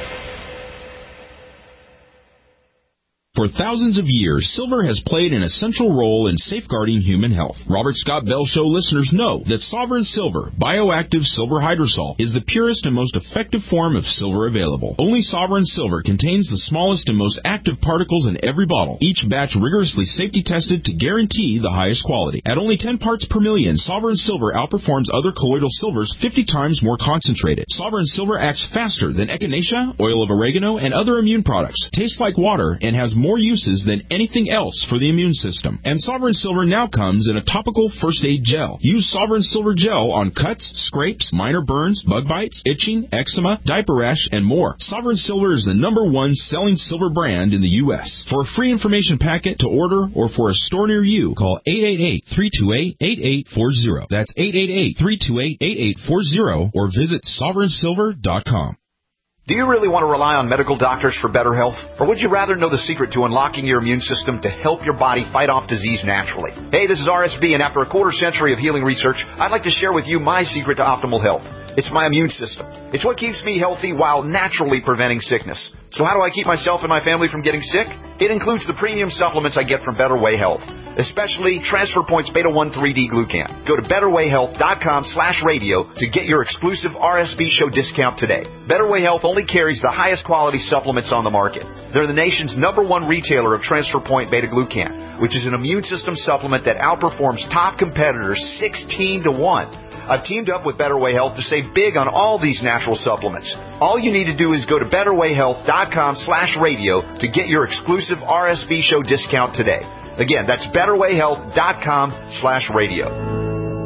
For thousands of years, silver has played an essential role in safeguarding human health. Robert Scott Bell Show listeners know that Sovereign Silver, bioactive silver hydrosol, is the purest and most effective form of silver available. Only Sovereign Silver contains the smallest and most active particles in every bottle, each batch rigorously safety tested to guarantee the highest quality. At only 10 parts per million, Sovereign Silver outperforms other colloidal silvers 50 times more concentrated. Sovereign Silver acts faster than echinacea, oil of oregano, and other immune products, tastes like water, and has more uses than anything else for the immune system. And Sovereign Silver now comes in a topical first aid gel. Use Sovereign Silver gel on cuts, scrapes, minor burns, bug bites, itching, eczema, diaper rash, and more. Sovereign Silver is the #1 selling silver brand in the U.S. For a free information packet to order or for a store near you, call 888-328-8840. That's 888-328-8840 or visit sovereignsilver.com. Do you really want to rely on medical doctors for better health? Or would you rather know the secret to unlocking your immune system to help your body fight off disease naturally? Hey, this is RSB, and after a quarter century of healing research, I'd like to share with you my secret to optimal health. It's my immune system. It's what keeps me healthy while naturally preventing sickness. So how do I keep myself and my family from getting sick? It includes the premium supplements I get from Better Way Health, especially Transfer Points Beta 1 3D Glucan. Go to BetterWayHealth.com/radio to get your exclusive RSB show discount today. Better Way Health only carries the highest quality supplements on the market. They're the nation's #1 retailer of Transfer Point Beta Glucan, which is an immune system supplement that outperforms top competitors 16 to 1. I've teamed up with Better Way Health to save big on all these natural supplements. All you need to do is go to BetterWayHealth.com/radio to get your exclusive RSB show discount today. Again, that's BetterWayHealth.com/radio.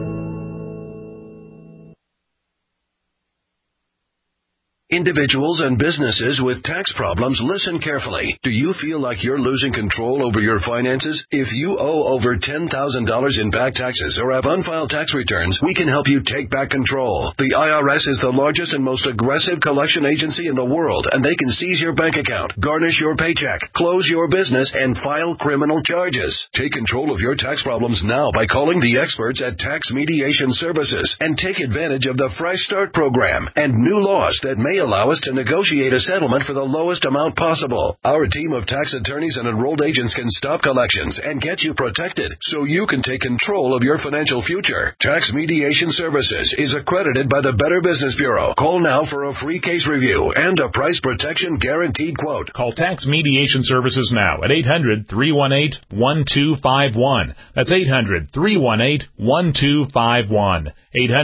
Individuals and businesses with tax problems, listen carefully. Do you feel like you're losing control over your finances? If you owe over $10,000 in back taxes or have unfiled tax returns, we can help you take back control. The IRS is the largest and most aggressive collection agency in the world, and they can seize your bank account, garnish your paycheck, close your business, and file criminal charges. Take control of your tax problems now by calling the experts at Tax Mediation Services and take advantage of the Fresh Start program and new laws that may allow us to negotiate a settlement for the lowest amount possible. Our team of tax attorneys and enrolled agents can stop collections and get you protected so you can take control of your financial future. Tax Mediation Services is accredited by the Better Business Bureau. Call now for a free case review and a price protection guaranteed quote. Call Tax Mediation Services now at 800-318-1251. That's 800-318-1251.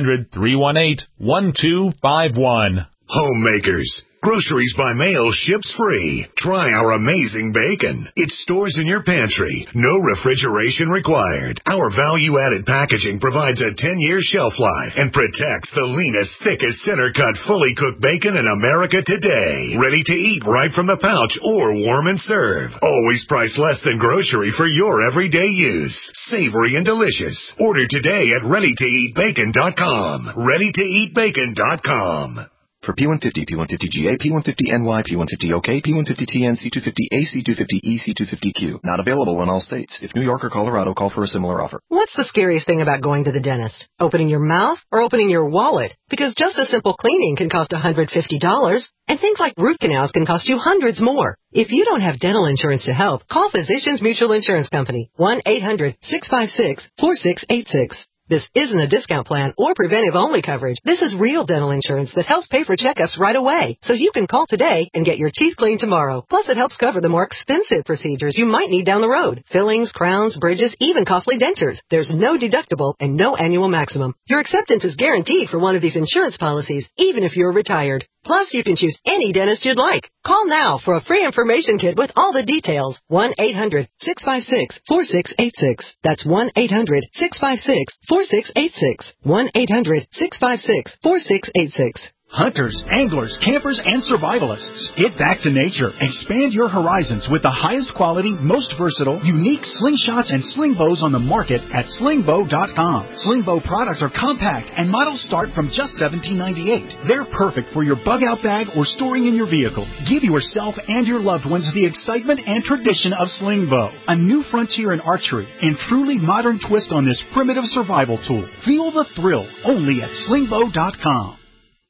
800-318-1251. Homemakers. Groceries by mail ships free. Try our amazing bacon. It stores in your pantry. No refrigeration required. Our value-added packaging provides a 10-year shelf life and protects the leanest, thickest, center-cut, fully cooked bacon in America today. Ready to eat right from the pouch or warm and serve. Always priced less than grocery for your everyday use. Savory and delicious. Order today at ReadyToEatBacon.com. ReadyToEatBacon.com. For P150, P150GA, P150NY, P150OK, P150TN, C250A, C250E, C250Q. Not available in all states. If New York or Colorado, call for a similar offer. What's the scariest thing about going to the dentist? Opening your mouth or opening your wallet? Because just a simple cleaning can cost $150, and things like root canals can cost you hundreds more. If you don't have dental insurance to help, call Physicians Mutual Insurance Company, 1-800-656-4686. This isn't a discount plan or preventive-only coverage. This is real dental insurance that helps pay for checkups right away. So you can call today and get your teeth cleaned tomorrow. Plus, it helps cover the more expensive procedures you might need down the road. Fillings, crowns, bridges, even costly dentures. There's no deductible and no annual maximum. Your acceptance is guaranteed for one of these insurance policies, even if you're retired. Plus, you can choose any dentist you'd like. Call now for a free information kit with all the details. 1-800-656-4686. That's 1-800-656-4686. 1-800-656-4686. Hunters, anglers, campers, and survivalists. Get back to nature. Expand your horizons with the highest quality, most versatile, unique slingshots and sling bows on the market at slingbow.com. Slingbow products are compact and models start from just $17.98. They're perfect for your bug out bag or storing in your vehicle. Give yourself and your loved ones the excitement and tradition of Slingbow, a new frontier in archery and truly modern twist on this primitive survival tool. Feel the thrill only at slingbow.com.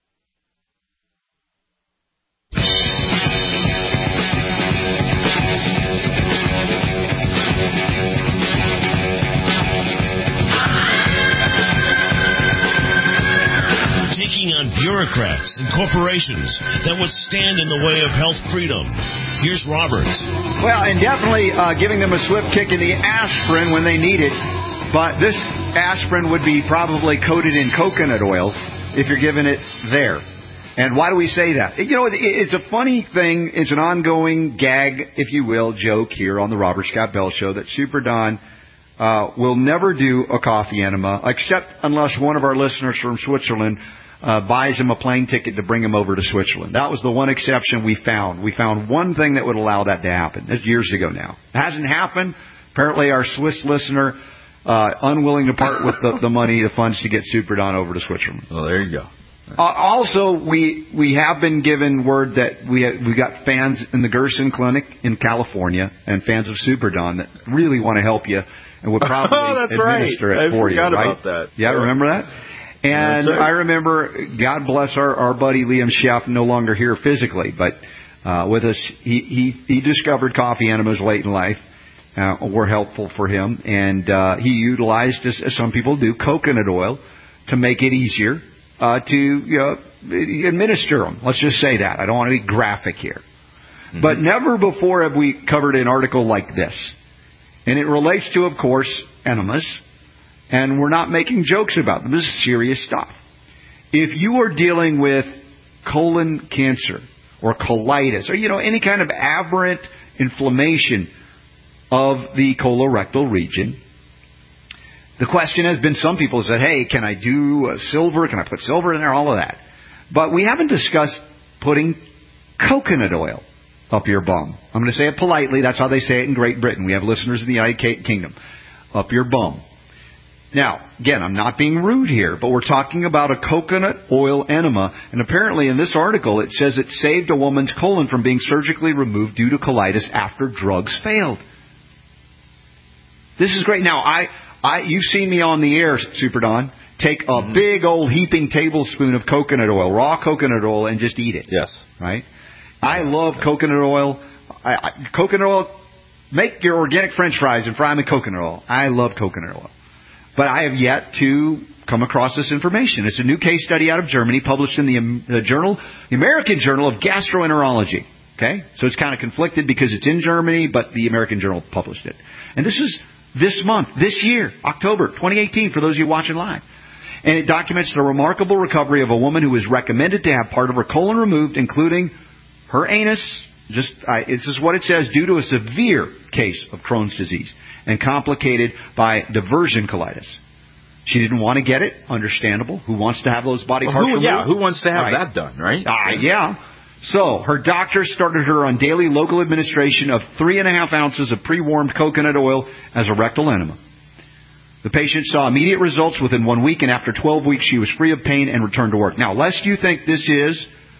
Taking on bureaucrats and corporations that would stand in the way of health freedom. Here's Robert. Well, and definitely giving them a swift kick in the aspirin when they need it. But this aspirin would be probably coated in coconut oil if you're giving it there. And why do we say that? You know, it's a funny thing. It's an ongoing gag, if you will, joke here on the Robert Scott Bell Show that Super Don will never do a coffee enema, except unless one of our listeners from Switzerland buys him a plane ticket to bring him over to Switzerland. That was the one exception we found. We found one thing that would allow that to happen. That's years ago now. It hasn't happened. Apparently our Swiss listener unwilling to part with the money, the funds to get Super Don over to Switzerland. Well, there you go. Also, we have been given word that we got fans in the Gerson Clinic in California and fans of Super Don that really want to help you and would probably administer it for you. I forgot right? about that. Yeah, remember that? And I remember, God bless our buddy Liam Sheff, no longer here physically, but with us, he discovered coffee enemas late in life. Were helpful for him, and he utilized, as some people do, coconut oil to make it easier to administer them. Let's just say that. I don't want to be graphic here. Mm-hmm. But never before have we covered an article like this. And it relates to, of course, enemas. And we're not making jokes about them. This is serious stuff. If you are dealing with colon cancer or colitis or, any kind of aberrant inflammation of the colorectal region, the question has been, some people said, hey, can I do silver? Can I put silver in there? All of that. But we haven't discussed putting coconut oil up your bum. I'm going to say it politely. That's how they say it in Great Britain. We have listeners in the United Kingdom. Up your bum. Now, again, I'm not being rude here, but we're talking about a coconut oil enema. And apparently in this article, it says it saved a woman's colon from being surgically removed due to colitis after drugs failed. This is great. Now, you've seen me on the air, Super Don, take a big old heaping tablespoon of coconut oil, raw coconut oil, and just eat it. Yes. Right? I love coconut oil. Coconut oil, make your organic French fries and fry them in coconut oil. I love coconut oil. But I have yet to come across this information. It's a new case study out of Germany published in the American Journal of Gastroenterology. Okay? So it's kind of conflicted because it's in Germany, but the American Journal published it. And this is this month, this year, October 2018, for those of you watching live. And it documents the remarkable recovery of a woman who was recommended to have part of her colon removed, including her anus. This is what it says, due to a severe case of Crohn's disease and complicated by diversion colitis. She didn't want to get it. Understandable. Who wants to have those body parts removed? Yeah, who wants to have that done, right? Yeah. So, her doctor started her on daily local administration of 3.5 ounces of pre-warmed coconut oil as a rectal enema. The patient saw immediate results within 1 week, and after 12 weeks, she was free of pain and returned to work. Now, lest you think this is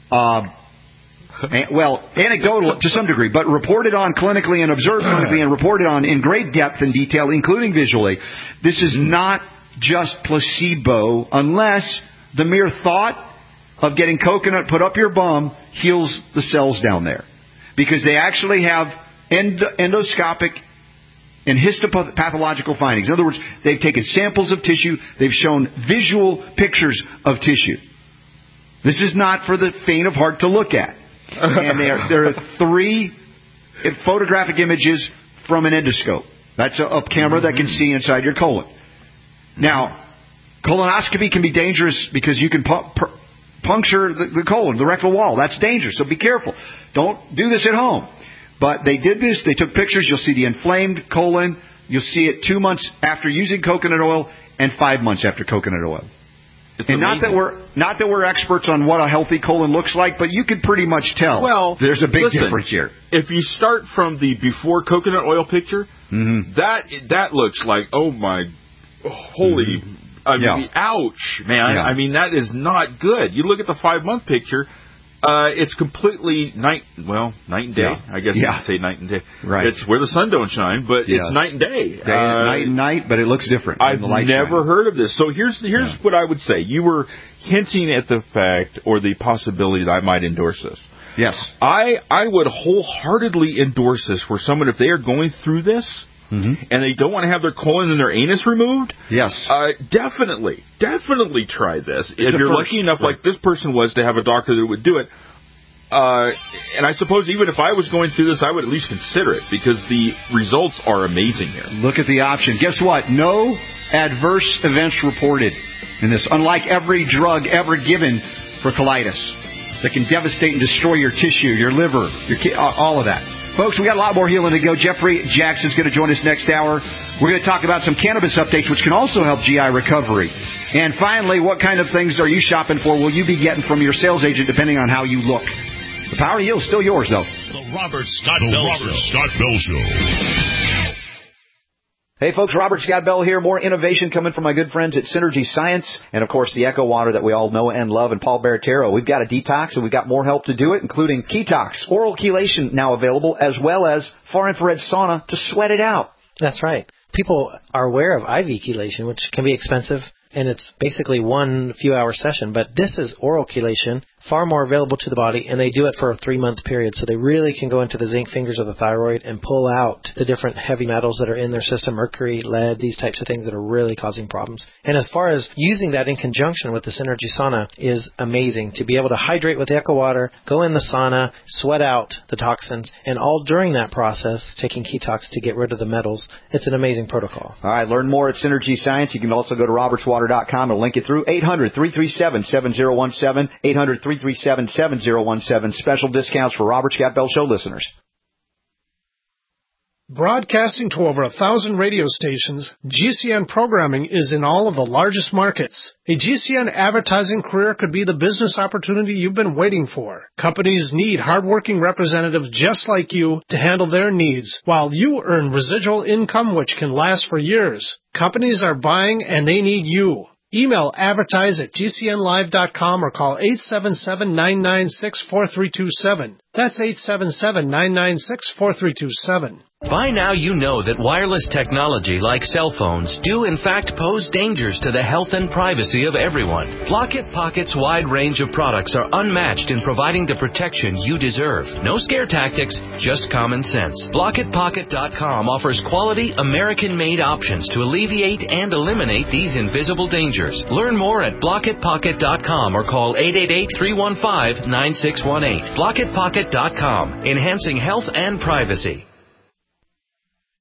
Anecdotal to some degree, but reported on clinically and observed clinically and reported on in great depth and detail, including visually. This is not just placebo unless the mere thought of getting coconut put up your bum heals the cells down there. Because they actually have endoscopic and histopathological findings. In other words, they've taken samples of tissue. They've shown visual pictures of tissue. This is not for the faint of heart to look at. And there are 3 photographic images from an endoscope. That's a camera that can see inside your colon. Now, colonoscopy can be dangerous because you can puncture the colon, the rectal wall. That's dangerous, so be careful. Don't do this at home. But they did this. They took pictures. You'll see the inflamed colon. You'll see it 2 months after using coconut oil and 5 months after coconut oil. And not that we're experts on what a healthy colon looks like, but you could pretty much tell. Well, there's a big difference here. If you start from the before coconut oil picture, that looks like, oh my, holy, I mean, ouch, man. Yeah. I mean, that is not good. You look at the 5-month picture. It's completely night and day. Yeah. I guess you could say night and day. Right. It's where the sun don't shine, but it's night and day. Night and night, but it looks different. I've never heard of this. So here's what I would say. You were hinting at the fact or the possibility that I might endorse this. Yes. I would wholeheartedly endorse this for someone if they are going through this. And they don't want to have their colon and their anus removed? Yes. Definitely try this. If you're lucky enough, like this person was, to have a doctor that would do it. And I suppose even if I was going through this, I would at least consider it because the results are amazing here. Look at the option. Guess what? No adverse events reported in this, unlike every drug ever given for colitis that can devastate and destroy your tissue, your liver, all of that. Folks, we got a lot more healing to go. Jeffrey Jackson's going to join us next hour. We're going to talk about some cannabis updates, which can also help GI recovery. And finally, what kind of things are you shopping for? Will you be getting from your sales agent, depending on how you look? The power to heal is still yours, though. The Robert Scott Bell Show. Hey folks, Robert Scott Bell here. More innovation coming from my good friends at Synergy Science. And of course, the Echo Water that we all know and love, and Paul Baratero. We've got a detox and we've got more help to do it, including Ketox, oral chelation now available, as well as far infrared sauna to sweat it out. That's right. People are aware of IV chelation, which can be expensive, and it's basically 1 few-hour session. But this is oral chelation, far more available to the body, and they do it for a 3-month period. So they really can go into the zinc fingers of the thyroid and pull out the different heavy metals that are in their system, mercury, lead, these types of things that are really causing problems. And as far as using that in conjunction with the Synergy Sauna is amazing. To be able to hydrate with Echo Water, go in the sauna, sweat out the toxins, and all during that process, taking Ketox to get rid of the metals. It's an amazing protocol. All right, learn more at Synergy Science. You can also go to robertswater.com and link it through 800-337-7017, 800-337-7017. Special discounts for Robert Scott Bell Show listeners. Broadcasting to over 1,000 radio stations, GCN programming is in all of the largest markets. A GCN advertising career could be the business opportunity you've been waiting for. Companies need hardworking representatives just like you to handle their needs, while you earn residual income which can last for years. Companies are buying and they need you. Email advertise@gcnlive.com or call 877-996-4327. That's 877-996-4327. By now you know that wireless technology like cell phones do in fact pose dangers to the health and privacy of everyone. Block-It Pocket's wide range of products are unmatched in providing the protection you deserve. No scare tactics, just common sense. BlockItPocket.com offers quality American-made options to alleviate and eliminate these invisible dangers. Learn more at BlockItPocket.com or call 888-315-9618. BlockItPocket.com, enhancing health and privacy.